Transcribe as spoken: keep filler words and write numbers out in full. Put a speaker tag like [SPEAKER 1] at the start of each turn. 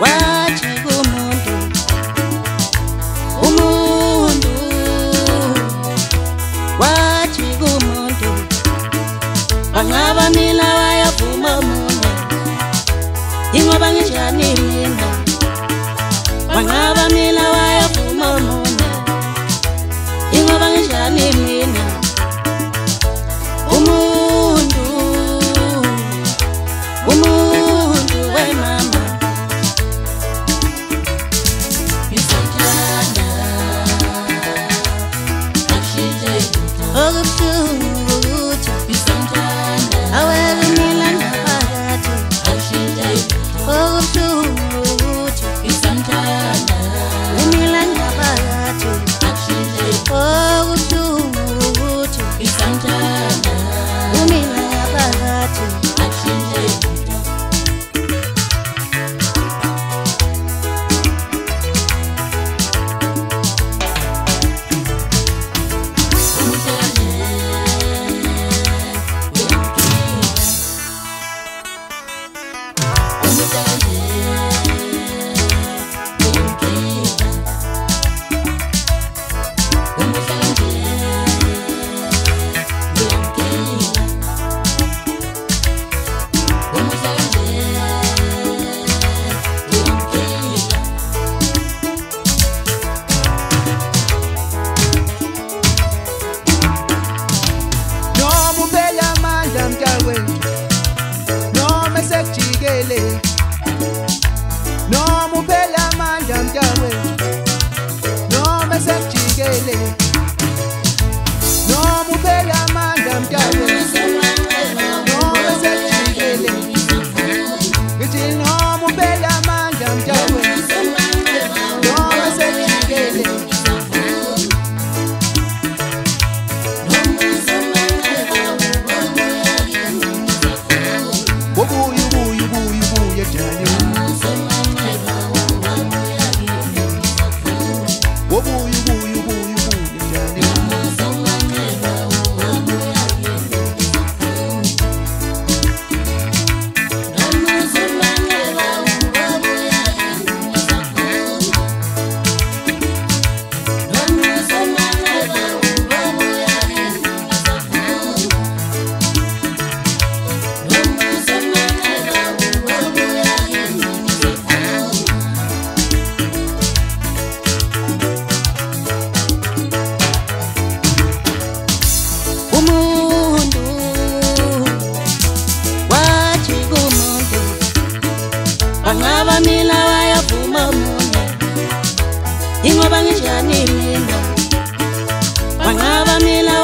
[SPEAKER 1] wathi kumuntu umuntu wathi kumuntu bangaba mina wayavuma umuntu ingoba nginjani mina bangaba mina wayavuma umuntu ingoba nginjani mina umuntu umuntu we mama ngisathanda ashije okubuhlungu ukuthi ngisathanda awele mina ngaphakathi ashije okubuhlungu ukuthi ngisathanda umila ngaphakathi ashije okubuhlungu ukuthi ngisathanda umila ngaphakathi ashije
[SPEAKER 2] noma uphela amandla mntakwethu noma sekujikele noma uphela amandla mntakwethu noma sekujikele ngithi noma uphela amandla mntakwethu noma sekujikele ubuye ubuye ubuye ubuye dali ubuye ubuye ubuye ubuye dali
[SPEAKER 1] umuntu wathi kumuntu bangaba mina wayavuma umuntu ingoba nginjani mina bangaba mina